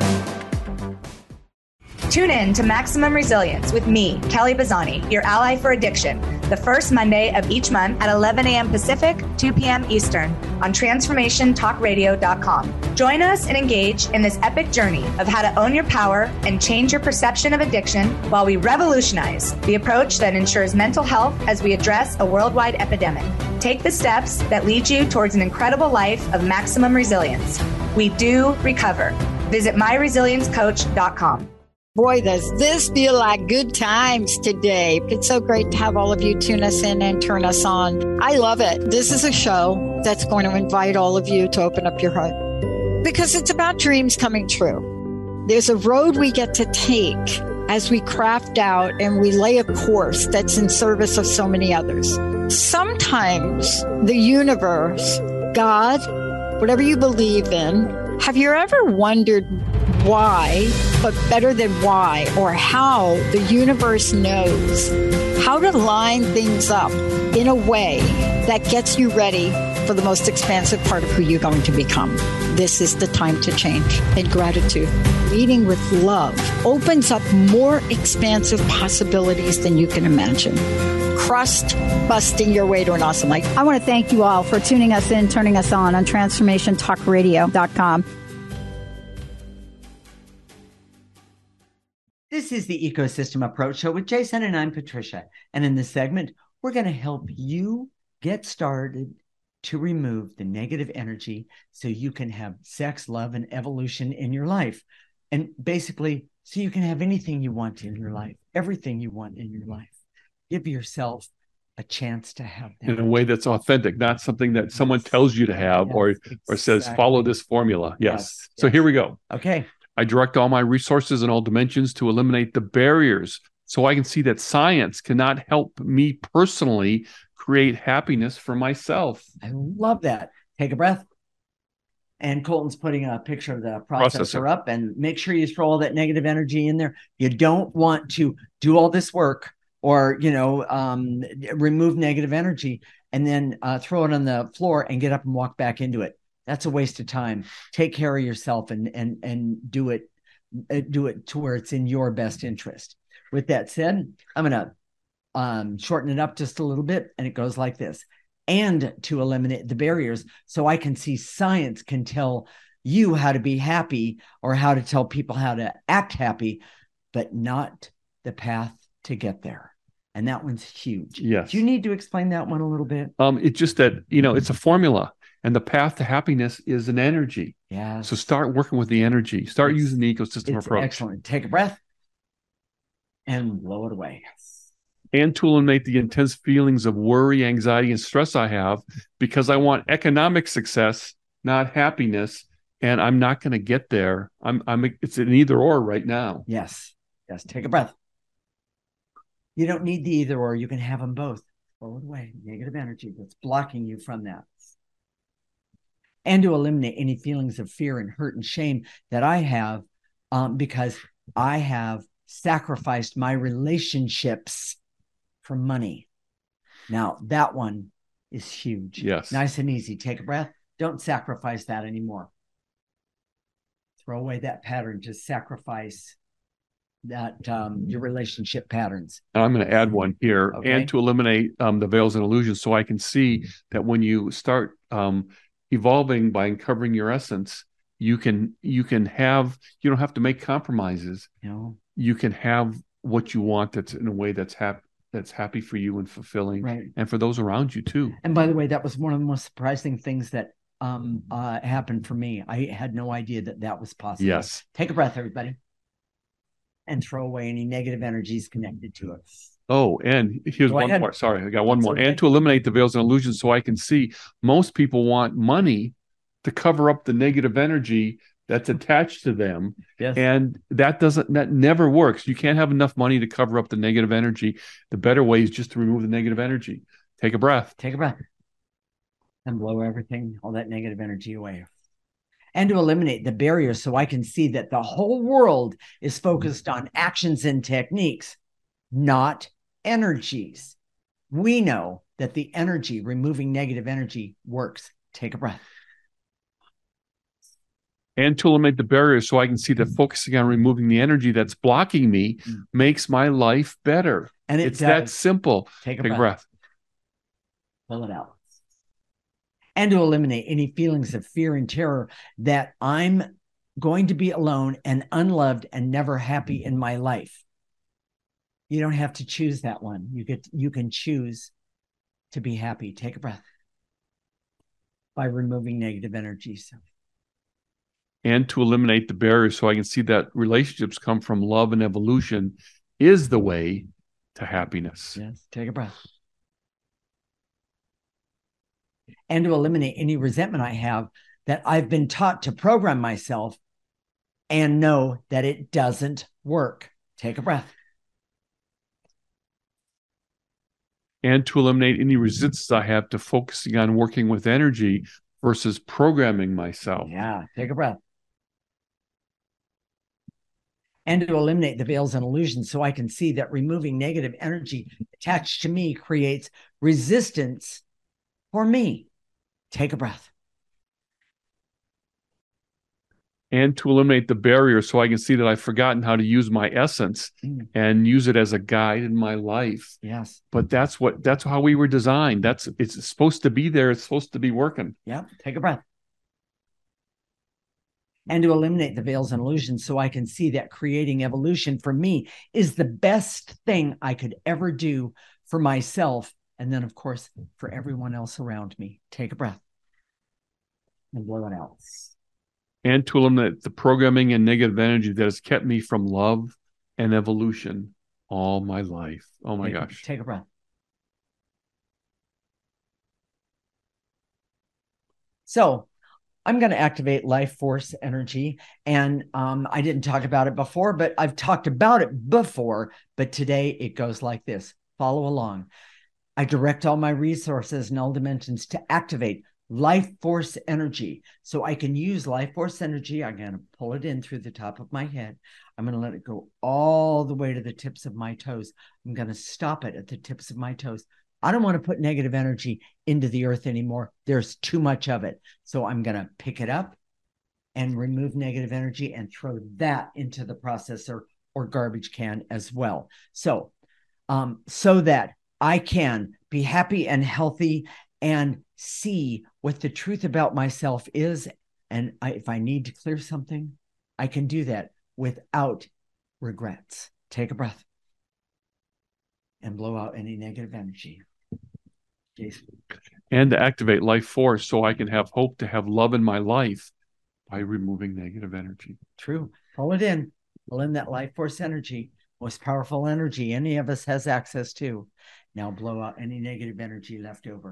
Tune in to Maximum Resilience with me, Kelly Bazzani, your ally for addiction, the first Monday of each month at eleven a.m. Pacific, two p.m. Eastern on transformation talk radio dot com. Join us and engage in this epic journey of how to own your power and change your perception of addiction while we revolutionize the approach that ensures mental health as we address a worldwide epidemic. Take the steps that lead you towards an incredible life of maximum resilience. We do recover. Visit my resilience coach dot com. Boy, does this feel like good times today. It's so great to have all of you tune us in and turn us on. I love it. This is a show that's going to invite all of you to open up your heart because it's about dreams coming true. There's a road we get to take as we craft out and we lay a course that's in service of so many others. Sometimes the universe, God, whatever you believe in, have you ever wondered why, but better than why, or how the universe knows how to line things up in a way that gets you ready for the most expansive part of who you're going to become? This is the time to change. And gratitude, leading with love, opens up more expansive possibilities than you can imagine. Crust busting your way to an awesome life. I want to thank you all for tuning us in, turning us on on transformation talk radio dot com. This is the Ecosystem Approach Show with Jason, and I'm Patricia. And in this segment, we're going to help you get started to remove the negative energy so you can have sex, love, and evolution in your life. And basically, so you can have anything you want in your life, everything you want in your life. Give yourself a chance to have that. In a way that's authentic, not something that someone tells you to have yes, or, exactly. or says, follow this formula. Yes. yes so yes. Here we go. Okay. I direct all my resources in all dimensions to eliminate the barriers so I can see that science cannot help me personally create happiness for myself. I love that. Take a breath. And Colton's putting a picture of the processor, processor up, and make sure you throw all that negative energy in there. You don't want to do all this work or, you know, um, remove negative energy and then uh, throw it on the floor and get up and walk back into it. That's a waste of time. Take care of yourself and and and do it uh, do it to where it's in your best interest. With that said, I'm gonna um, shorten it up just a little bit, and it goes like this: and to eliminate the barriers, so I can see science can tell you how to be happy or how to tell people how to act happy, but not the path to get there. And that one's huge. Yes. Do you need to explain that one a little bit? Um, it's just that, you know, it's a formula. And the path to happiness is an energy. Yeah. So start working with the energy. Start it's, using the ecosystem it's approach. Excellent. Take a breath and blow it away. And to eliminate the intense feelings of worry, anxiety, and stress I have because I want economic success, not happiness. And I'm not going to get there. I'm. I'm. It's an either or right now. Yes. Yes. Take a breath. You don't need the either or. You can have them both. Blow it away. Negative energy that's blocking you from that. And to eliminate any feelings of fear and hurt and shame that I have um, because I have sacrificed my relationships for money. Now, that one is huge. Yes. Nice and easy. Take a breath. Don't sacrifice that anymore. Throw away that pattern. Just sacrifice that um, your relationship patterns. And I'm going to add one here. Okay. And to eliminate um, the veils and illusions so I can see that when you start um, evolving by uncovering your essence, you can you can have you don't have to make compromises. You know, you can have what you want that's in a way that's happy that's happy for you and fulfilling, right, and for those around you too. And by the way, that was one of the most surprising things that um uh happened for me. I had no idea that that was possible. Yes. Take a breath, everybody, and throw away any negative energies connected to it. Oh, and here's Go one ahead. more. Sorry, I got one That's more. okay. And to eliminate the veils and illusions so I can see. Most people want money to cover up the negative energy that's attached to them. Yes. And that doesn't, that never works. You can't have enough money to cover up the negative energy. The better way is just to remove the negative energy. Take a breath. Take a breath. And blow everything, all that negative energy away. And to eliminate the barriers so I can see that the whole world is focused on actions and techniques, not energies. We know that the energy, removing negative energy, works. Take a breath. And to eliminate the barriers so I can see that focusing on removing the energy that's blocking me mm. makes my life better. And it it's does. that simple. Take a Take breath. breath. Pull it out. And to eliminate any feelings of fear and terror that I'm going to be alone and unloved and never happy in my life. You don't have to choose that one. You get, you can choose to be happy. Take a breath by removing negative energies. And to eliminate the barriers so I can see that relationships come from love and evolution is the way to happiness. Yes, take a breath. And to eliminate any resentment I have that I've been taught to program myself and know that it doesn't work. Take a breath. And to eliminate any resistance I have to focusing on working with energy versus programming myself. Yeah, take a breath. And to eliminate the veils and illusions so I can see that removing negative energy attached to me creates resistance for me. Take a breath. And to eliminate the barrier so I can see that I've forgotten how to use my essence mm. and use it as a guide in my life. Yes. But that's what that's how we were designed. That's it's supposed to be there. It's supposed to be working. Yeah. Take a breath. And to eliminate the veils and illusions so I can see that creating evolution for me is the best thing I could ever do for myself. And then, of course, for everyone else around me. Take a breath and blow it out. And to eliminate the programming and negative energy that has kept me from love and evolution all my life. Oh, my take, gosh. Take a breath. So I'm going to activate life force energy. And um, I didn't talk about it before, but I've talked about it before. But today it goes like this. Follow along. I direct all my resources in all dimensions to activate life force energy. So I can use life force energy. I'm going to pull it in through the top of my head. I'm going to let it go all the way to the tips of my toes. I'm going to stop it at the tips of my toes. I don't want to put negative energy into the earth anymore. There's too much of it. So I'm going to pick it up and remove negative energy and throw that into the processor or garbage can as well. So, um, so that I can be happy and healthy and see what the truth about myself is. And I, if I need to clear something, I can do that without regrets. Take a breath and blow out any negative energy. Jason. And to activate life force so I can have hope to have love in my life by removing negative energy. True. Pull it in. Pull in that life force energy. Most powerful energy any of us has access to. Now blow out any negative energy left over.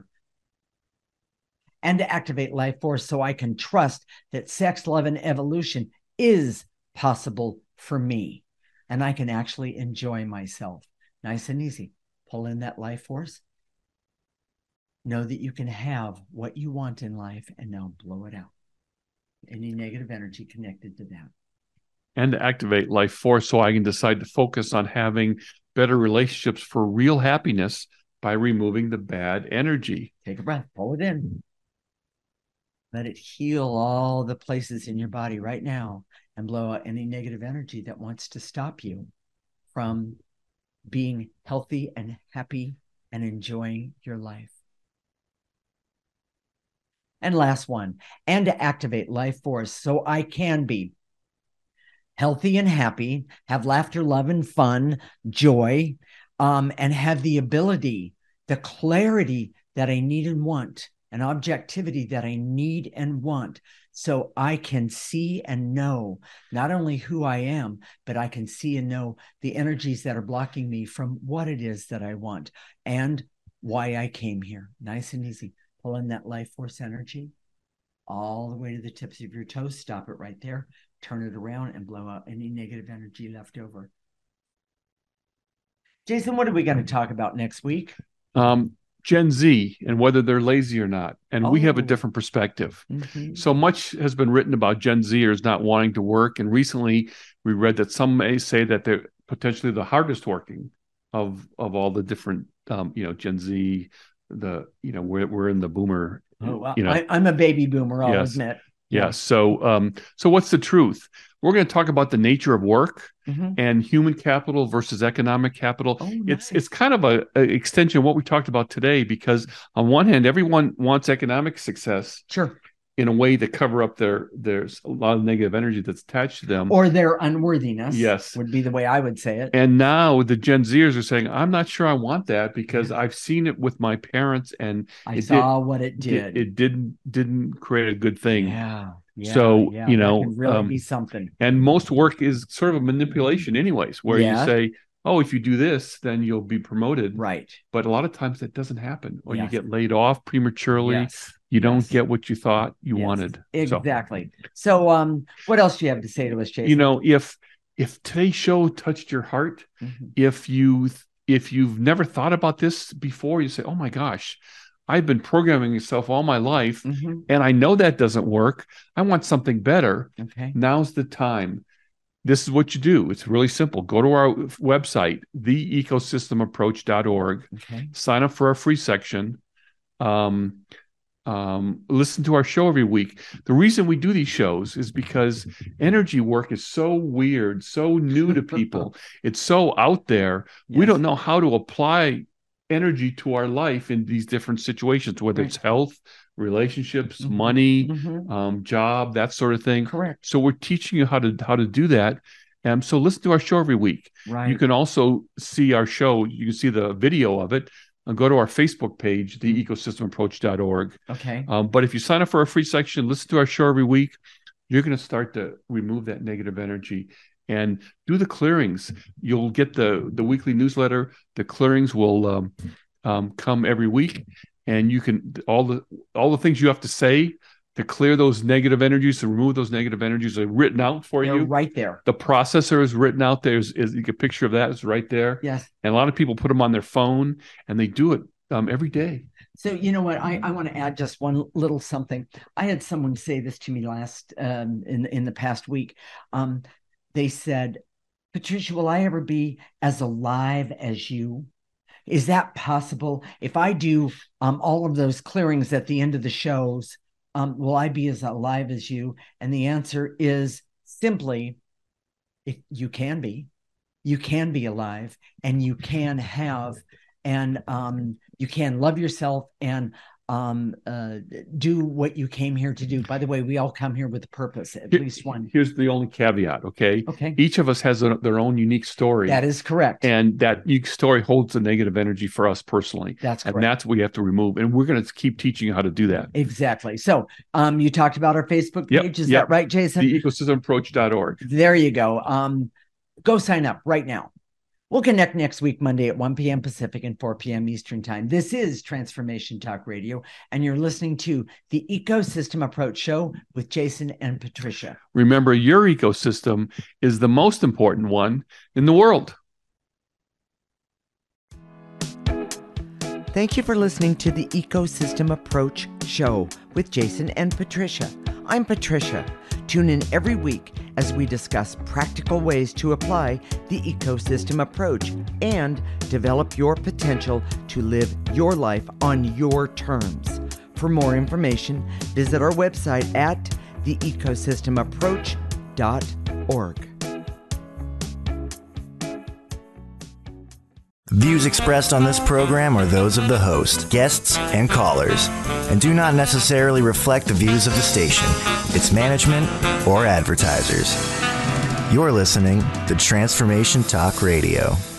And to activate life force so I can trust that sex, love, and evolution is possible for me. And I can actually enjoy myself. Nice and easy. Pull in that life force. Know that you can have what you want in life and now blow it out. Any negative energy connected to that. And to activate life force so I can decide to focus on having better relationships for real happiness by removing the bad energy. Take a breath. Pull it in. Let it heal all the places in your body right now and blow out any negative energy that wants to stop you from being healthy and happy and enjoying your life. And last one, and to activate life force so I can be healthy and happy, have laughter, love, and fun, joy, um, and have the ability, the clarity that I need and want. an objectivity that I need and want, so I can see and know not only who I am, but I can see and know the energies that are blocking me from what it is that I want and why I came here. Nice and easy. Pull in that life force energy all the way to the tips of your toes. Stop it right there. Turn it around and blow out any negative energy left over. Jason, what are we going to talk about next week? Um, Gen Z and whether they're lazy or not. And Oh. we have a different perspective. Mhm. So much has been written about Gen Zers not wanting to work. And recently we read that some may say that they're potentially the hardest working of, of all the different, um, you know, Gen Z, the, you know, we're, we're in the boomer, Oh, wow. you know, I, I'm a baby boomer, I'll Yes. admit. Yes. So, um, so what's the truth? We're going to talk about the nature of work Mhm. and human capital versus economic capital. Oh, It's nice. it's kind of a, a extension of what we talked about today, because on one hand, everyone wants economic success Sure. in a way to cover up their there's a lot of negative energy that's attached to them. Or their unworthiness. Yes. Would be the way I would say it. And now the Gen Zers are saying, I'm not sure I want that because I've seen it with my parents and I it saw did- what it did. It, it didn't didn't create a good thing. Yeah. yeah, So, yeah, you that know, can really um, be something. And most work is sort of a manipulation anyways, where Yeah. you say, oh, if you do this, then you'll be promoted. Right. But a lot of times that doesn't happen, or you Yes. get laid off prematurely. Yes. You don't Yes. get what you thought you Yes. wanted. So, Exactly. So, um, what else do you have to say to us, Jason? you know, if if today's show touched your heart, Mhm. if you if you've never thought about this before, you say, oh my gosh, I've been programming myself all my life, Mhm. and I know that doesn't work. I want something better. Okay. Now's the time. This is what you do. It's really simple. Go to our website, the ecosystem approach dot org. Okay. Sign up for our free section. Um, um, listen to our show every week. The reason we do these shows is because energy work is so weird, so new to people. It's so out there. We Yes. don't know how to apply energy to our life in these different situations, whether Right. it's health, relationships, Mhm. money, Mhm. um, job, that sort of thing. Correct. So we're teaching you how to how to do that. Um, so listen to our show every week. Right. You can also see our show. You can see the video of it. And go to our Facebook page, the ecosystem approach dot org. Okay. Um, but if you sign up for our free section, listen to our show every week, you're going to start to remove that negative energy and do the clearings. You'll get the the weekly newsletter. The clearings will um, um, come every week, and you can all the all the things you have to say to clear those negative energies, to remove those negative energies, are written out for They're you. right there. The processor is written out there. Is, is a picture of that is right there. Yes. And a lot of people put them on their phone, and they do it um, every day. So, you know what? I, I want to add just one little something. I had someone say this to me last um, in in the past week. Um, they said, Patricia, will I ever be as alive as you? Is that possible? If I do um, all of those clearings at the end of the shows, um, will I be as alive as you? And the answer is simply, if you can be, you can be alive, and you can have, and um, you can love yourself and um, uh, do what you came here to do. By the way, we all come here with a purpose, at Here- least one. Here's the only caveat, okay? Okay. Each of us has a, their own unique story. That is correct. And that unique story holds the negative energy for us personally. That's And correct. that's what we have to remove. And we're going to keep teaching you how to do that. Exactly. So um, you talked about our Facebook Yep, page. Is yep. that right, Jason? the ecosystem approach dot org. There you go. Um, go sign up right now. We'll connect next week, Monday at one p.m. Pacific and four p.m. Eastern Time. This is Transformation Talk Radio, and you're listening to the Ecosystem Approach Show with Jason and Patricia. Remember, your ecosystem is the most important one in the world. Thank you for listening to the Ecosystem Approach Show with Jason and Patricia. I'm Patricia. Tune in every week as we discuss practical ways to apply the ecosystem approach and develop your potential to live your life on your terms. For more information, visit our website at the ecosystem approach dot org. Views expressed on this program are those of the host, guests, and callers, and do not necessarily reflect the views of the station, its management, or advertisers. You're listening to Transformation Talk Radio.